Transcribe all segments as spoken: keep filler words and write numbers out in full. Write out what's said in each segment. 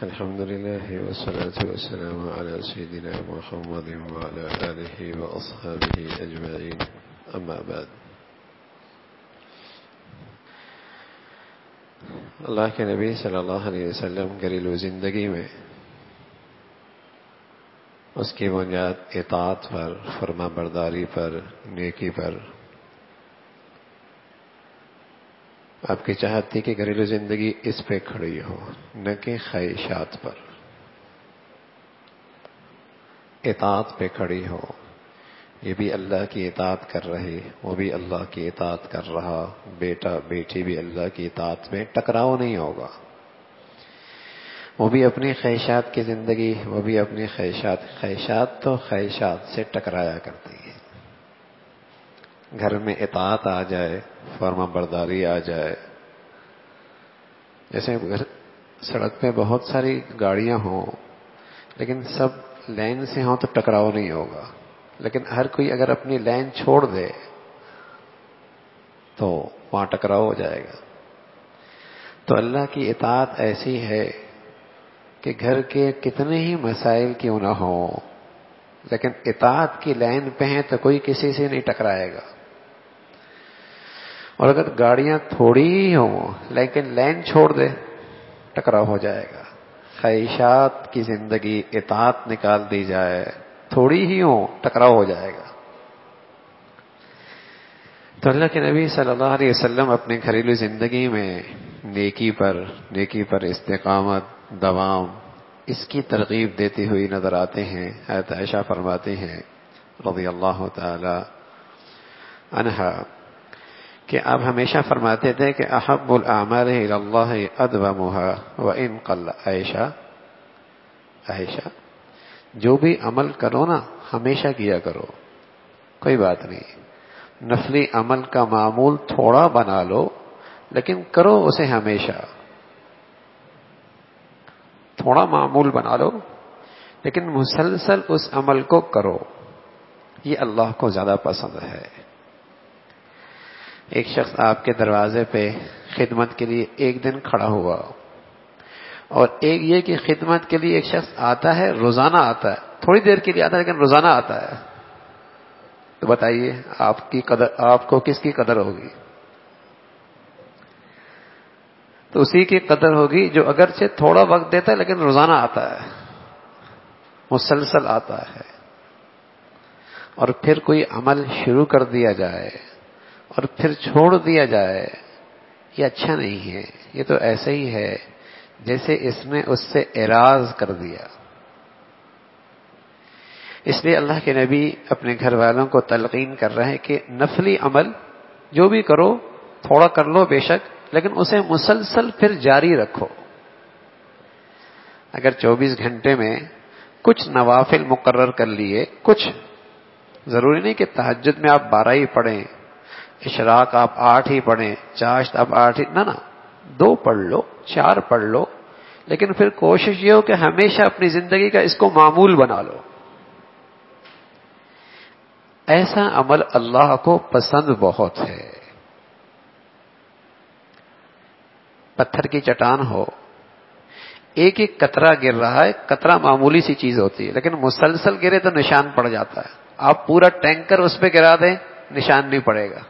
الحمد لله والصلاة والسلام على سيدنا محمد وعلى آله وأصحابه أجمعين أما بعد. اللہ کے نبی صلی اللہ علیہ وسلم گھریلو زندگی میں اس کی بنیاد اطاعت پر، فرما برداری پر، نیکی پر. آپ کی چاہت تھی کہ گھریلو زندگی اس پہ کھڑی ہو، نہ کہ خواہشات پر. اطاعت پہ کھڑی ہو، یہ بھی اللہ کی اطاعت کر رہی، وہ بھی اللہ کی اطاعت کر رہا، بیٹا بیٹی بھی اللہ کی اطاعت میں ٹکراؤ نہیں ہوگا. وہ بھی اپنی خواہشات کی زندگی، وہ بھی اپنی خواہشات خواہشات تو خواہشات سے ٹکرایا کرتی ہے. گھر میں اطاعت آ جائے، فرما برداری آ جائے. جیسے سڑک پہ بہت ساری گاڑیاں ہوں لیکن سب لائن سے ہوں تو ٹکراؤ نہیں ہوگا، لیکن ہر کوئی اگر اپنی لائن چھوڑ دے تو وہاں ٹکراؤ ہو جائے گا. تو اللہ کی اطاعت ایسی ہے کہ گھر کے کتنے ہی مسائل کیوں نہ ہوں، لیکن اطاعت کی لائن پہ ہیں تو کوئی کسی سے نہیں ٹکرائے گا. اور اگر گاڑیاں تھوڑی ہی ہوں لیکن لائن چھوڑ دے ٹکراؤ ہو جائے گا. خواہشات کی زندگی، اطاعت نکال دی جائے، تھوڑی ہی ہو ٹکراؤ ہو جائے گا. تو اللہ کے نبی صلی اللہ علیہ وسلم اپنے گھریلو زندگی میں نیکی پر نیکی پر استقامت، دوام، اس کی ترغیب دیتی ہوئی نظر آتے ہیں. حضرت عائشہ فرماتی ہیں رضی اللہ تعالی عنہا کہ آپ ہمیشہ فرماتے تھے کہ احب الاعمال الی اللہ ادومها وان قل. عائشہ عائشہ جو بھی عمل کرو نا ہمیشہ کیا کرو، کوئی بات نہیں. نفلی عمل کا معمول تھوڑا بنا لو لیکن کرو اسے ہمیشہ. تھوڑا معمول بنا لو لیکن مسلسل اس عمل کو کرو، یہ اللہ کو زیادہ پسند ہے. ایک شخص آپ کے دروازے پہ خدمت کے لیے ایک دن کھڑا ہوا، اور ایک یہ کہ خدمت کے لیے ایک شخص آتا ہے، روزانہ آتا ہے، تھوڑی دیر کے لیے آتا ہے لیکن روزانہ آتا ہے. تو بتائیے آپ کی قدر، آپ کو کس کی قدر ہوگی؟ تو اسی کی قدر ہوگی جو اگرچہ تھوڑا وقت دیتا ہے لیکن روزانہ آتا ہے، مسلسل آتا ہے. اور پھر کوئی عمل شروع کر دیا جائے اور پھر چھوڑ دیا جائے، یہ اچھا نہیں ہے. یہ تو ایسے ہی ہے جیسے اس نے اس سے اعراض کر دیا. اس لیے اللہ کے نبی اپنے گھر والوں کو تلقین کر رہے ہیں کہ نفلی عمل جو بھی کرو تھوڑا کر لو بے شک، لیکن اسے مسلسل پھر جاری رکھو. اگر چوبیس گھنٹے میں کچھ نوافل مقرر کر لیے، کچھ ضروری نہیں کہ تہجد میں آپ بارہ ہی پڑھیں، اشراق آپ آٹھ ہی پڑھیں، چاشت آپ آٹھ ہی، نہ نہ دو پڑھ لو، چار پڑھ لو، لیکن پھر کوشش یہ ہو کہ ہمیشہ اپنی زندگی کا اس کو معمول بنا لو. ایسا عمل اللہ کو پسند بہت ہے. پتھر کی چٹان ہو، ایک ایک قطرہ گر رہا ہے، قطرہ معمولی سی چیز ہوتی ہے لیکن مسلسل گرے تو نشان پڑ جاتا ہے. آپ پورا ٹینکر اس پہ گرا دیں نشان نہیں پڑے گا.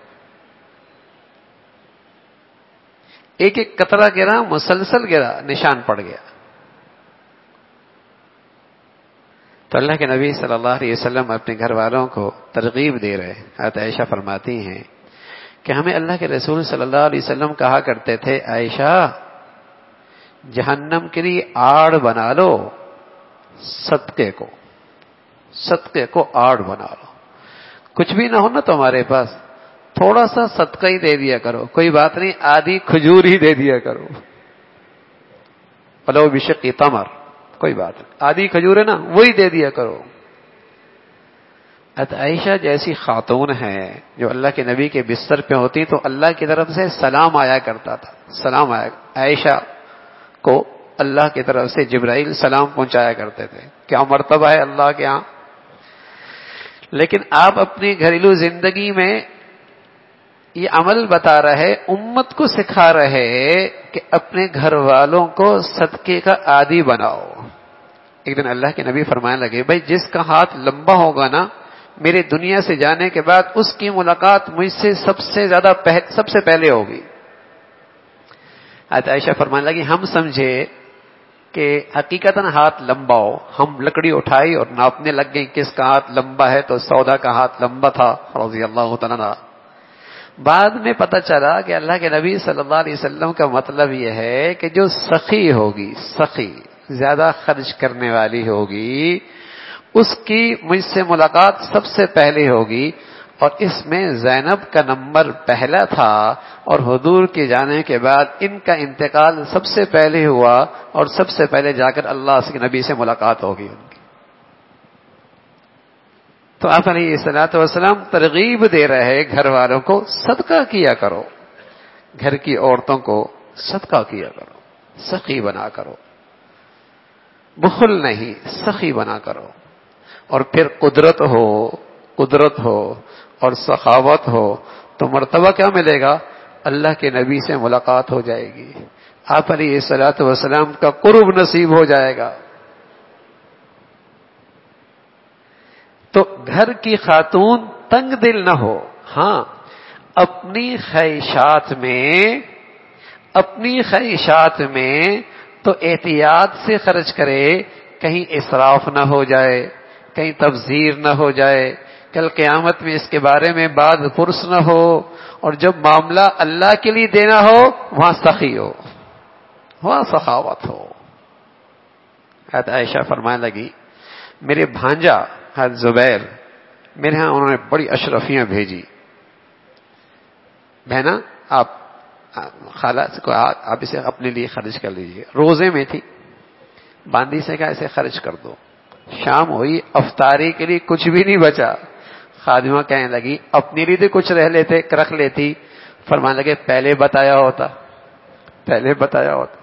ایک ایک قطرہ گرا، مسلسل گرا، نشان پڑ گیا. تو اللہ کے نبی صلی اللہ علیہ وسلم اپنے گھر والوں کو ترغیب دے رہے. حضرت عائشہ فرماتی ہیں کہ ہمیں اللہ کے رسول صلی اللہ علیہ وسلم کہا کرتے تھے، عائشہ جہنم کے لیے آڑ بنا لو صدقے کو، صدقے کو آڑ بنا لو. کچھ بھی نہ ہو نا تمہارے پاس، تھوڑا سا صدقہ ہی دے دیا کرو، کوئی بات نہیں، آدھی کھجور ہی دے دیا کرو، ولو بشق تمر، کوئی بات نہیں، آدھی کھجور ہے نا وہی دے دیا کرو. حضرت عائشہ جیسی خاتون ہیں جو اللہ کے نبی کے بستر پہ ہوتی تو اللہ کی طرف سے سلام آیا کرتا تھا. سلام آیا، عائشہ کو اللہ کی طرف سے جبرائیل سلام پہنچایا کرتے تھے. کیا مرتبہ ہے اللہ کے ہاں. لیکن آپ اپنی گھریلو زندگی میں یہ عمل بتا رہے، امت کو سکھا رہے کہ اپنے گھر والوں کو صدقے کا عادی بناؤ۔ ایک دن اللہ کے نبی فرمانے لگے، بھائی جس کا ہاتھ لمبا ہوگا نا، میرے دنیا سے جانے کے بعد اس کی ملاقات مجھ سے سب سے زیادہ پہ... سب سے پہلے ہوگی۔ حضرت عائشہ فرمانے لگی، ہم سمجھے کہ حقیقتاً ہاتھ لمبا ہو، ہم لکڑی اٹھائی اور ناپنے لگ گئے کس کا ہاتھ لمبا ہے، تو سودا کا ہاتھ لمبا تھا رضی اللہ تعالیٰ عنہ۔ بعد میں پتہ چلا کہ اللہ کے نبی صلی اللہ علیہ وسلم کا مطلب یہ ہے کہ جو سخی ہوگی، سخی زیادہ خرچ کرنے والی ہوگی، اس کی مجھ سے ملاقات سب سے پہلے ہوگی۔ اور اس میں زینب کا نمبر پہلا تھا، اور حضور کے جانے کے بعد ان کا انتقال سب سے پہلے ہوا، اور سب سے پہلے جا کر اللہ کے نبی سے ملاقات ہوگی ان کی۔ تو آپ علیہ الصلوۃ والسلام ترغیب دے رہے گھر والوں کو، صدقہ کیا کرو، گھر کی عورتوں کو صدقہ کیا کرو، سخی بنا کرو، بخل نہیں، سخی بنا کرو۔ اور پھر قدرت ہو قدرت ہو اور سخاوت ہو تو مرتبہ کیا ملے گا؟ اللہ کے نبی سے ملاقات ہو جائے گی، آپ علیہ الصلوۃ والسلام کا قرب نصیب ہو جائے گا۔ تو گھر کی خاتون تنگ دل نہ ہو، ہاں اپنی خواہشات میں اپنی خواہشات میں تو احتیاط سے خرچ کرے، کہیں اسراف نہ ہو جائے، کہیں تبذیر نہ ہو جائے، کل قیامت میں اس کے بارے میں بعد پرس نہ ہو، اور جب معاملہ اللہ کے لیے دینا ہو وہاں سخی ہو، وہاں سخاوت ہو۔ حضرت عائشہ فرمانے لگی، میرے بھانجا حضرت زبیر میرے ہاں انہوں نے بڑی اشرفیاں بھیجی، بہنا آپ خالہ کو آپ اسے اپنے لیے خرچ کر لیجیے، روزے میں تھی، باندی سے کہا اسے خرچ کر دو۔ شام ہوئی، افطاری کے لیے کچھ بھی نہیں بچا، خادمہ کہنے لگی اپنے لیے تو کچھ رہ لیتے رکھ لیتی، فرمانے لگے پہلے بتایا ہوتا پہلے بتایا ہوتا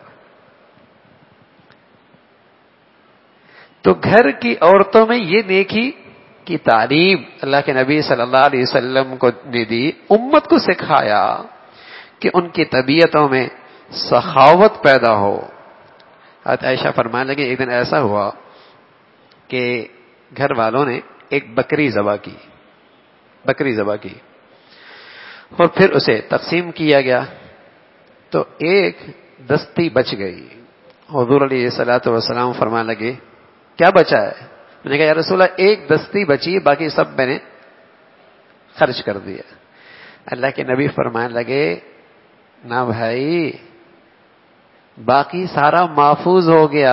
تو گھر کی عورتوں میں یہ نیکی کی تعلیم اللہ کے نبی صلی اللہ علیہ وسلم کو نے دی، امت کو سکھایا کہ ان کی طبیعتوں میں سخاوت پیدا ہو۔ حضرت عائشہ فرمانے لگے، ایک دن ایسا ہوا کہ گھر والوں نے ایک بکری ذبح کی بکری ذبح کی اور پھر اسے تقسیم کیا گیا، تو ایک دستی بچ گئی۔ حضور علیہ الصلوۃ والسلام فرمانے لگے کیا بچا ہے؟ میں نے کہا یا رسول اللہ ایک دستی بچی، باقی سب میں نے خرچ کر دیا۔ اللہ کے نبی فرمانے لگے نہ بھائی، باقی سارا محفوظ ہو گیا،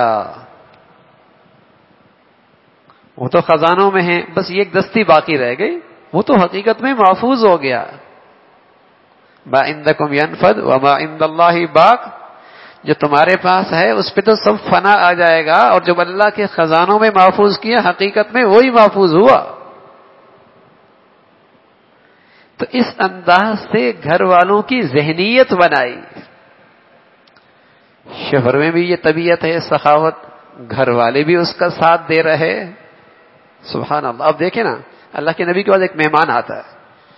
وہ تو خزانوں میں ہیں، بس یہ ایک دستی باقی رہ گئی، وہ تو حقیقت میں محفوظ ہو گیا۔ ما عندکم ینفد وما عند اللہ باق، جو تمہارے پاس ہے اس پہ تو سب فنا آ جائے گا، اور جب اللہ کے خزانوں میں محفوظ کیا حقیقت میں وہی محفوظ ہوا۔ تو اس انداز سے گھر والوں کی ذہنیت بنائی، شوہر میں بھی یہ طبیعت ہے سخاوت، گھر والے بھی اس کا ساتھ دے رہے، سبحان اللہ۔ اب دیکھیں نا، اللہ کے نبی کے بعد ایک مہمان آتا ہے،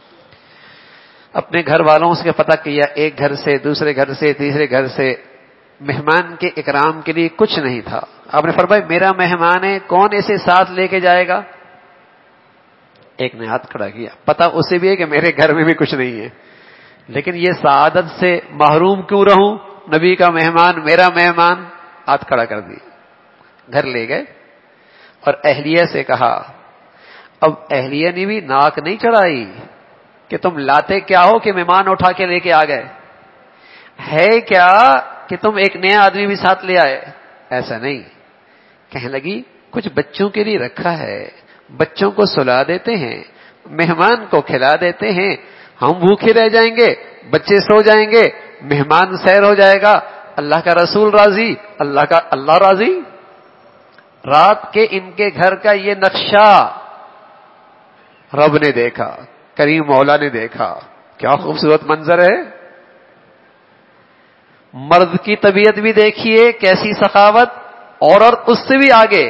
اپنے گھر والوں سے پتہ کیا، ایک گھر سے دوسرے گھر سے تیسرے گھر سے، مہمان کے اکرام کے لیے کچھ نہیں تھا۔ آپ نے فرمایا میرا مہمان ہے، کون اسے ساتھ لے کے جائے گا؟ ایک نے ہاتھ کھڑا کیا، پتہ اسے بھی ہے کہ میرے گھر میں بھی کچھ نہیں ہے، لیکن یہ سعادت سے محروم کیوں رہوں؟ نبی کا مہمان، میرا مہمان، ہاتھ کھڑا کر دی، گھر لے گئے اور اہلیہ سے کہا۔ اب اہلیہ نے بھی ناک نہیں چڑھائی کہ تم لاتے کیا ہو کہ مہمان اٹھا کے لے کے آ گئے، ہے کیا کہ تم ایک نیا آدمی بھی ساتھ لے آئے، ایسا نہیں۔ کہنے لگی کچھ بچوں کے لیے رکھا ہے، بچوں کو سلا دیتے ہیں، مہمان کو کھلا دیتے ہیں، ہم بھوکے رہ جائیں گے، بچے سو جائیں گے، مہمان سیر ہو جائے گا، اللہ کا رسول راضی، اللہ کا اللہ راضی۔ رات کے ان کے گھر کا یہ نقشہ رب نے دیکھا، کریم مولا نے دیکھا، کیا خوبصورت منظر ہے۔ مرد کی طبیعت بھی دیکھیے کیسی سخاوت، اور اور اس سے بھی آگے۔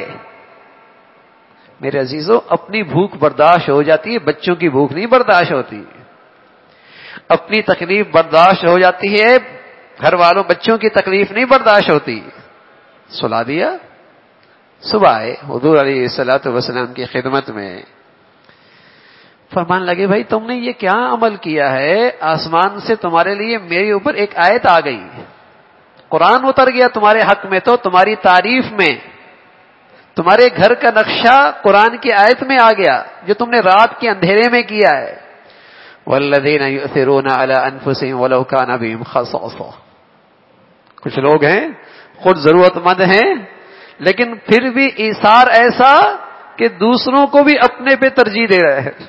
میرے عزیزو، اپنی بھوک برداشت ہو جاتی ہے، بچوں کی بھوک نہیں برداشت ہوتی۔ اپنی تکلیف برداشت ہو جاتی ہے، گھر والوں بچوں کی تکلیف نہیں برداشت ہوتی. سلا دیا. صبح آئے حضور علیہ الصلوۃ والسلام کی خدمت میں، فرمان لگے بھائی تم نے یہ کیا عمل کیا ہے؟ آسمان سے تمہارے لیے میرے اوپر ایک آیت آ گئی، قرآن اتر گیا تمہارے حق میں، تو تمہاری تعریف میں تمہارے گھر کا نقشہ قرآن کی آیت میں آ گیا جو تم نے رات کے اندھیرے میں کیا ہے. والذین یؤثرون علی انفسہم ولو کان بہم خصاصہ. کچھ لوگ ہیں خود ضرورت مند ہیں لیکن پھر بھی ایثار ایسا کہ دوسروں کو بھی اپنے پہ ترجیح دے رہے ہیں.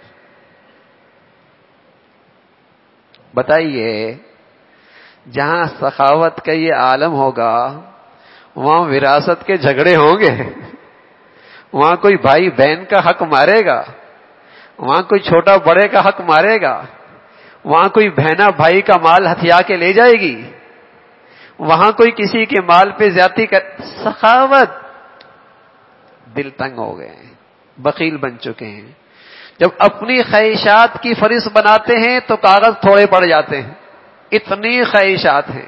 بتائیے جہاں سخاوت کا یہ عالم ہوگا وہاں وراثت کے جھگڑے ہوں گے، وہاں کوئی بھائی بہن کا حق مارے گا، وہاں کوئی چھوٹا بڑے کا حق مارے گا، وہاں کوئی بہنا بھائی کا مال ہتھیا کے لے جائے گی، وہاں کوئی کسی کے مال پہ زیادتی کر. سخاوت. دل تنگ ہو گئے ہیں، بخیل بن چکے ہیں. جب اپنی خواہشات کی فہرست بناتے ہیں تو کاغذ تھوڑے پڑ جاتے ہیں، اتنی خواہشات ہیں.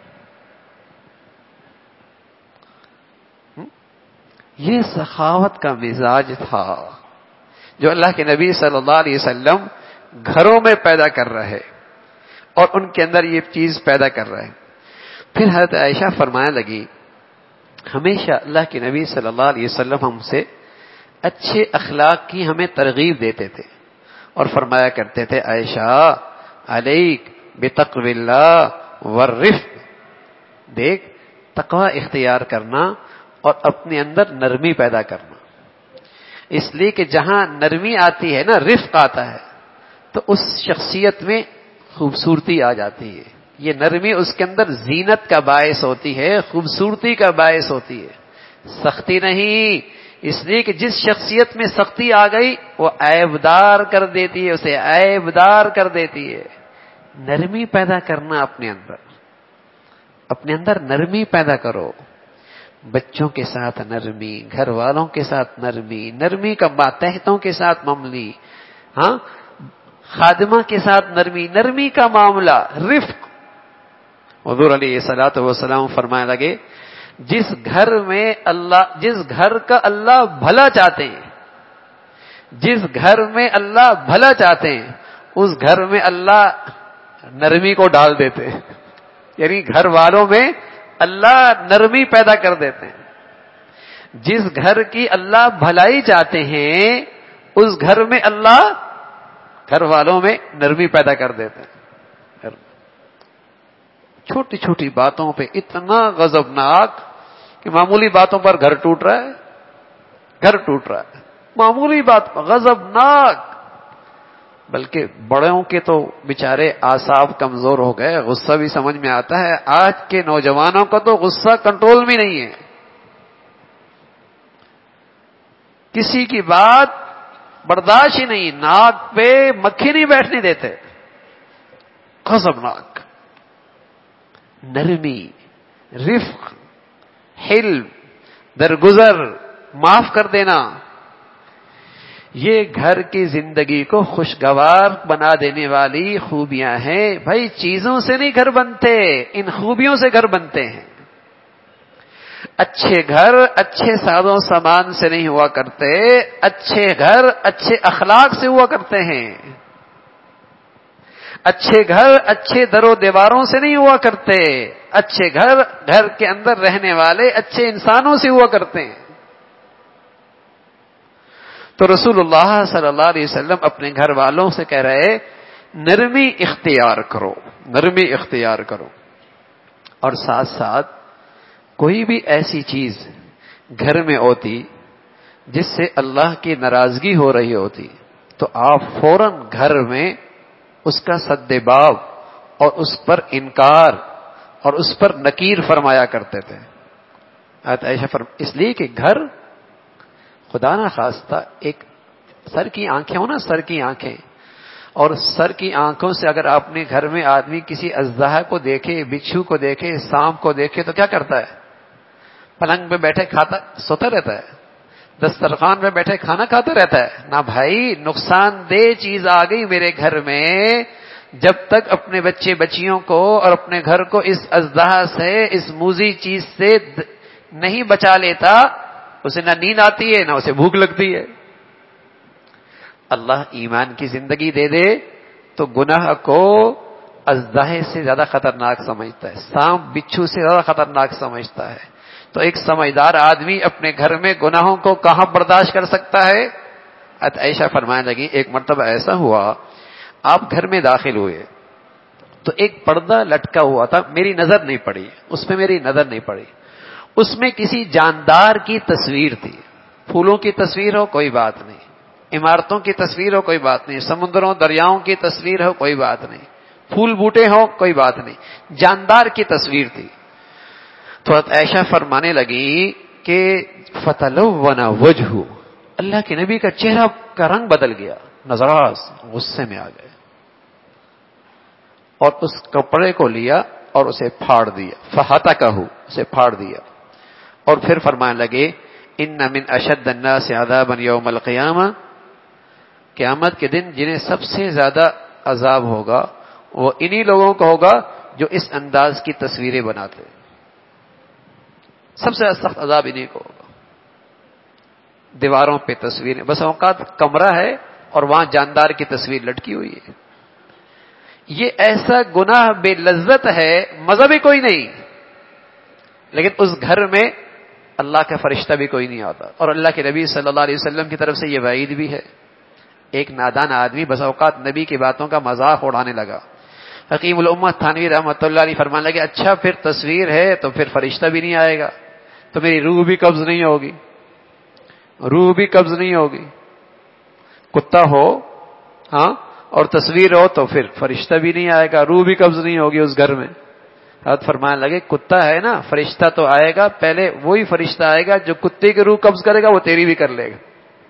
یہ سخاوت کا مزاج تھا جو اللہ کے نبی صلی اللہ علیہ وسلم گھروں میں پیدا کر رہے اور ان کے اندر یہ چیز پیدا کر رہے. پھر حضرت عائشہ فرمانے لگی ہمیشہ اللہ کے نبی صلی اللہ علیہ وسلم ہم سے اچھے اخلاق کی ہمیں ترغیب دیتے تھے اور فرمایا کرتے تھے عائشہ علیک بتقوی اللہ والرفق. دیکھ تقوی اختیار کرنا اور اپنے اندر نرمی پیدا کرنا، اس لیے کہ جہاں نرمی آتی ہے نا، رفق آتا ہے، تو اس شخصیت میں خوبصورتی آ جاتی ہے. یہ نرمی اس کے اندر زینت کا باعث ہوتی ہے، خوبصورتی کا باعث ہوتی ہے، سختی نہیں. اس لیے کہ جس شخصیت میں سختی آ گئی وہ عیبدار کر دیتی ہے، اسے عیبدار کر دیتی ہے. نرمی پیدا کرنا اپنے اندر، اپنے اندر نرمی پیدا کرو. بچوں کے ساتھ نرمی، گھر والوں کے ساتھ نرمی، نرمی کا ماتحتوں کے ساتھ معاملی، ہاں خادمہ کے ساتھ نرمی، نرمی کا معاملہ، رفق. حضور علیہ الصلوۃ والسلام فرمانے لگے جس گھر میں اللہ جس گھر کا اللہ بھلا چاہتے ہیں جس گھر میں اللہ بھلا چاہتے ہیں اس گھر میں اللہ نرمی کو ڈال دیتے ہیں. یعنی گھر والوں میں اللہ نرمی پیدا کر دیتے ہیں. جس گھر کی اللہ بھلائی چاہتے ہیں اس گھر میں اللہ گھر والوں میں نرمی پیدا کر دیتے ہیں. چھوٹی چھوٹی باتوں پہ اتنا غضبناک کہ معمولی باتوں پر گھر ٹوٹ رہا ہے، گھر ٹوٹ رہا ہے معمولی بات پر غضبناک. بلکہ بڑوں کے تو بیچارے اعصاب کمزور ہو گئے، غصہ بھی سمجھ میں آتا ہے. آج کے نوجوانوں کا تو غصہ کنٹرول میں نہیں ہے، کسی کی بات برداشت ہی نہیں، ناک پہ مکھی نہیں بیٹھنے دیتے. غضبناک. نرمی، رفق، حلم، درگزر، معاف کر دینا، یہ گھر کی زندگی کو خوشگوار بنا دینے والی خوبیاں ہیں. بھائی چیزوں سے نہیں گھر بنتے، ان خوبیوں سے گھر بنتے ہیں. اچھے گھر اچھے ساز و سامان سے نہیں ہوا کرتے، اچھے گھر اچھے اخلاق سے ہوا کرتے ہیں. اچھے گھر اچھے در و دیواروں سے نہیں ہوا کرتے، اچھے گھر گھر کے اندر رہنے والے اچھے انسانوں سے ہوا کرتے ہیں. تو رسول اللہ صلی اللہ علیہ وسلم اپنے گھر والوں سے کہہ رہے نرمی اختیار کرو، نرمی اختیار کرو. اور ساتھ ساتھ کوئی بھی ایسی چیز گھر میں ہوتی جس سے اللہ کی ناراضگی ہو رہی ہوتی تو آپ فوراً گھر میں اس کا سد باب اور اس پر انکار اور اس پر نکیر فرمایا کرتے تھے. عائشہ فرم اس لیے کہ گھر خدا نہ خواستہ ایک سر کی آنکھیں ہو نا، سر کی آنکھیں، اور سر کی آنکھوں سے اگر آپ نے گھر میں آدمی کسی اژدہا کو دیکھے، بچھو کو دیکھے، سانپ کو دیکھے تو کیا کرتا ہے؟ پلنگ پہ بیٹھے کھاتا سوتا رہتا ہے، دسترخوان پہ بیٹھے کھانا کھاتا رہتا ہے. نہ بھائی، نقصان دہ چیز آ گئی میرے گھر میں جب تک اپنے بچے بچیوں کو اور اپنے گھر کو اس ازدہا سے، اس موذی چیز سے نہیں بچا لیتا، اسے نہ نیند آتی ہے نہ اسے بھوک لگتی ہے۔ اللہ ایمان کی زندگی دے دے تو گناہ کو ازدہے سے زیادہ خطرناک سمجھتا ہے، سانپ بچھو سے زیادہ خطرناک سمجھتا ہے۔ تو ایک سمجھدار آدمی اپنے گھر میں گناہوں کو کہاں برداشت کر سکتا ہے؟ حضرت عائشہ فرمانے لگی ایک مرتبہ ایسا ہوا، آپ گھر میں داخل ہوئے تو ایک پردہ لٹکا ہوا تھا، میری نظر نہیں پڑی، اس پہ میری نظر نہیں پڑی، اس میں کسی جاندار کی تصویر تھی۔ پھولوں کی تصویر ہو کوئی بات نہیں، عمارتوں کی تصویر ہو کوئی بات نہیں، سمندروں دریاؤں کی تصویر ہو کوئی بات نہیں، پھول بوٹے ہو کوئی بات نہیں، جاندار کی تصویر تھی۔ تو حضرت عائشہ فرمانے لگی کہ فتلون وجہ، اللہ کے نبی کا چہرہ کا رنگ بدل گیا، نظراس غصے میں آ گئے اور اس کپڑے کو لیا اور اسے پھاڑ دیا، فہتکہ، اسے پھاڑ دیا، اور پھر فرمانے لگے ان من اشد الناس عذابا یوم القیامہ، قیامت کے دن جنہیں سب سے زیادہ عذاب ہوگا وہ انہی لوگوں کو ہوگا جو اس انداز کی تصویریں بناتے، سب سے سخت عذاب انہی کو ہوگا۔ دیواروں پہ تصویریں، بس اوقات کمرہ ہے اور وہاں جاندار کی تصویر لٹکی ہوئی ہے۔ یہ ایسا گناہ بے لذت ہے، مزہ بھی کوئی نہیں، لیکن اس گھر میں اللہ کا فرشتہ بھی کوئی نہیں آتا، اور اللہ کے نبی صلی اللہ علیہ وسلم کی طرف سے یہ وعید بھی ہے۔ ایک نادان آدمی بس اوقات نبی کی باتوں کا مذاق اڑانے لگا۔ حکیم الامت تھانوی رحمۃ اللہ علیہ فرمانے لگے اچھا پھر تصویر ہے تو پھر فرشتہ بھی نہیں آئے گا، تو میری روح بھی قبض نہیں ہوگی، روح بھی قبض نہیں ہوگی۔ کتا ہو ہاں اور تصویر ہو تو پھر فرشتہ بھی نہیں آئے گا، روح بھی قبض نہیں ہوگی اس گھر میں۔ حضرت فرمانے لگے کتا ہے نا، فرشتہ تو آئے گا، پہلے وہی فرشتہ آئے گا جو کتے کی روح قبض کرے گا، وہ تیری بھی کر لے گا۔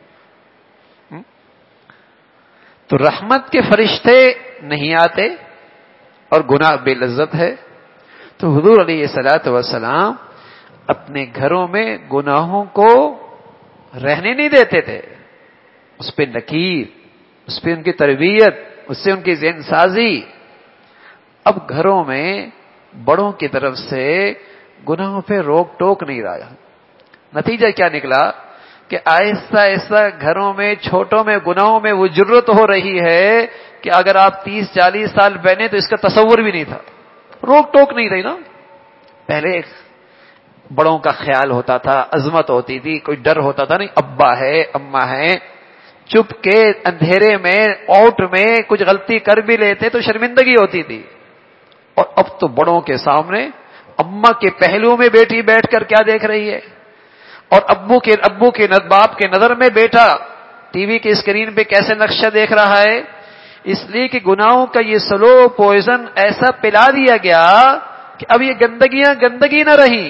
تو رحمت کے فرشتے نہیں آتے اور گناہ بے لذت ہے۔ تو حضور علیہ الصلوۃ والسلام اپنے گھروں میں گناہوں کو رہنے نہیں دیتے تھے، اس پہ نکیر، اس پہ ان کی تربیت، اس سے ان کی ذہن سازی۔ اب گھروں میں بڑوں کی طرف سے گناہوں پہ روک ٹوک نہیں رہا۔ نتیجہ کیا نکلا کہ آہستہ آہستہ گھروں میں چھوٹوں میں گناہوں میں وہ جرت ہو رہی ہے کہ اگر آپ تیس چالیس سال پہلے تو اس کا تصور بھی نہیں تھا، روک ٹوک نہیں رہی نا۔ پہلے بڑوں کا خیال ہوتا تھا، عظمت ہوتی تھی، کوئی ڈر ہوتا تھا نہیں، ابا ہے اماں ہے، چپ کے اندھیرے میں آؤٹ میں کچھ غلطی کر بھی لیتے تو شرمندگی ہوتی تھی۔ اور اب تو بڑوں کے سامنے اماں کے پہلو میں بیٹی بیٹھ کر کیا دیکھ رہی ہے، اور ابو کے ابو کے باپ کے نظر میں بیٹا ٹی وی کی اسکرین پہ کیسے نقشہ دیکھ رہا ہے۔ اس لیے کہ گناہوں کا یہ سلو پوائزن ایسا پلا دیا گیا کہ اب یہ گندگیاں گندگی نہ رہی،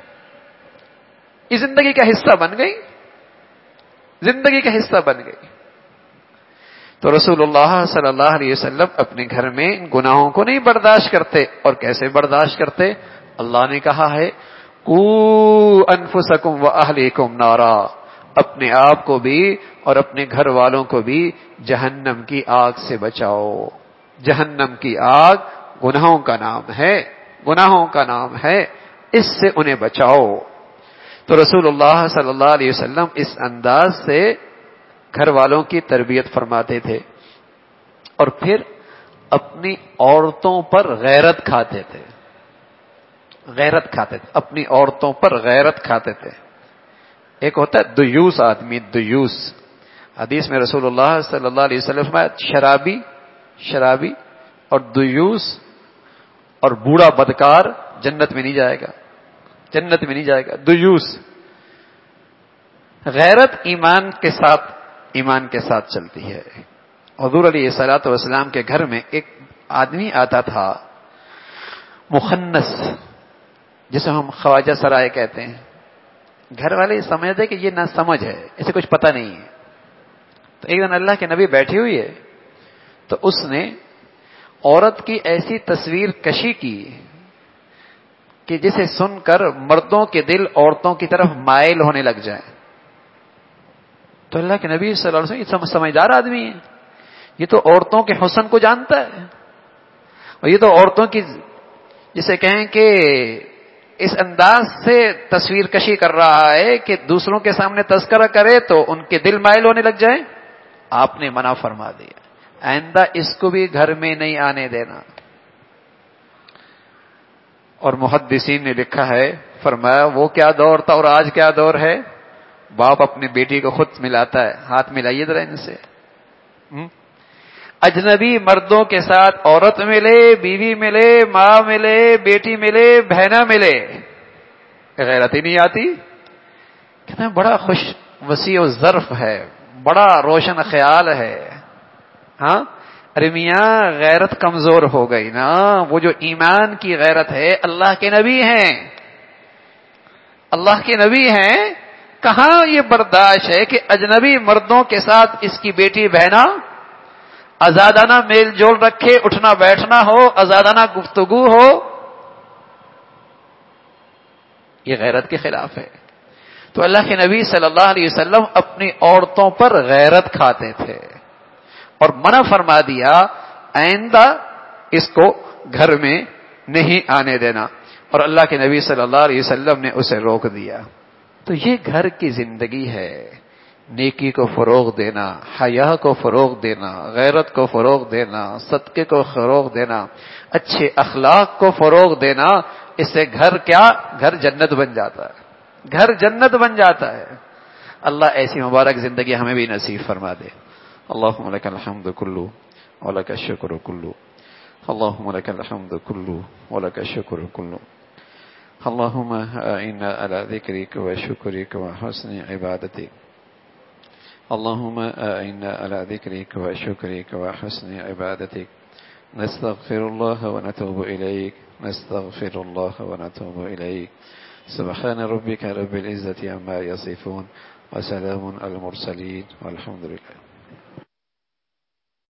یہ زندگی کا حصہ بن گئی، زندگی کا حصہ بن گئی۔ تو رسول اللہ صلی اللہ علیہ وسلم اپنے گھر میں ان گناہوں کو نہیں برداشت کرتے، اور کیسے برداشت کرتے؟ اللہ نے کہا ہے قوا انفسکم واہلیکم نارا، اپنے آپ کو بھی اور اپنے گھر والوں کو بھی جہنم کی آگ سے بچاؤ۔ جہنم کی آگ گناہوں کا نام ہے، گناہوں کا نام ہے، اس سے انہیں بچاؤ۔ تو رسول اللہ صلی اللہ علیہ وسلم اس انداز سے گھر والوں کی تربیت فرماتے تھے، اور پھر اپنی عورتوں پر غیرت کھاتے تھے، غیرت کھاتے تھے، اپنی عورتوں پر غیرت کھاتے تھے۔ ایک ہوتا ہے دیوس آدمی، دیوس، حدیث میں رسول اللہ صلی اللہ علیہ وسلم میں شرابی شرابی اور دیوس اور بوڑھا بدکار جنت میں نہیں جائے گا، جنت میں نہیں جائے گا۔ دیوس غیرت ایمان کے ساتھ، ایمان کے ساتھ چلتی ہے۔ حضور علیہ الصلوۃ والسلام کے گھر میں ایک آدمی آتا تھا مخنث، جسے ہم خواجہ سرائے کہتے ہیں۔ گھر والے سمجھتے کہ یہ نہ سمجھ ہے، اسے کچھ پتہ نہیں ہے۔ تو ایک دن اللہ کے نبی بیٹھی ہوئی ہے تو اس نے عورت کی ایسی تصویر کشی کی کہ جسے سن کر مردوں کے دل عورتوں کی طرف مائل ہونے لگ جائیں۔ تو اللہ کے نبی صلی اللہ علیہ وسلم یہ سمجھدار آدمی ہے، یہ تو عورتوں کے حسن کو جانتا ہے، اور یہ تو عورتوں کی جسے کہیں کہ اس انداز سے تصویر کشی کر رہا ہے کہ دوسروں کے سامنے تذکرہ کرے تو ان کے دل مائل ہونے لگ جائیں. آپ نے منع فرما دیا آئندہ اس کو بھی گھر میں نہیں آنے دینا. اور محدثین نے لکھا ہے فرمایا وہ کیا دور تھا اور آج کیا دور ہے. باپ اپنی بیٹی کو خود ملاتا ہے, ہاتھ ملائیے ذرا ان سے. اجنبی مردوں کے ساتھ عورت ملے, بیوی ملے, ماں ملے, بیٹی ملے, بہنا ملے, غیرت ہی نہیں آتی. کتنا بڑا خوش وسیع و ظرف ہے, بڑا روشن خیال ہے. ہاں ارے میاں غیرت کمزور ہو گئی نا. وہ جو ایمان کی غیرت ہے, اللہ کے نبی ہیں, اللہ کے نبی ہیں, کہاں یہ برداشت ہے کہ اجنبی مردوں کے ساتھ اس کی بیٹی بہنا آزادانہ میل جول رکھے, اٹھنا بیٹھنا ہو, آزادانہ گفتگو ہو. یہ غیرت کے خلاف ہے. تو اللہ کے نبی صلی اللہ علیہ وسلم اپنی عورتوں پر غیرت کھاتے تھے اور منع فرما دیا آئندہ اس کو گھر میں نہیں آنے دینا. اور اللہ کے نبی صلی اللہ علیہ وسلم نے اسے روک دیا. تو یہ گھر کی زندگی ہے. نیکی کو فروغ دینا, حیا کو فروغ دینا, غیرت کو فروغ دینا, صدقے کو فروغ دینا, اچھے اخلاق کو فروغ دینا. اس سے گھر کیا, گھر جنت بن جاتا ہے, گھر جنت بن جاتا ہے. اللہ ایسی مبارک زندگی ہمیں بھی نصیب فرما دے. اللهم لك الحمد كله ولك الشكر كله. اللهم لك الحمد كله ولك الشكر كله. اللهم أعنا على ذكرك وشكرك وحسن عبادتك. اللهم أعنا على ذكرك وشكرك وحسن عبادتك. نستغفر الله ونتوب إليك, نستغفر الله ونتوب إليك. سبحان ربك رب العزة عما يصفون وسلام على المرسلين والحمد لله.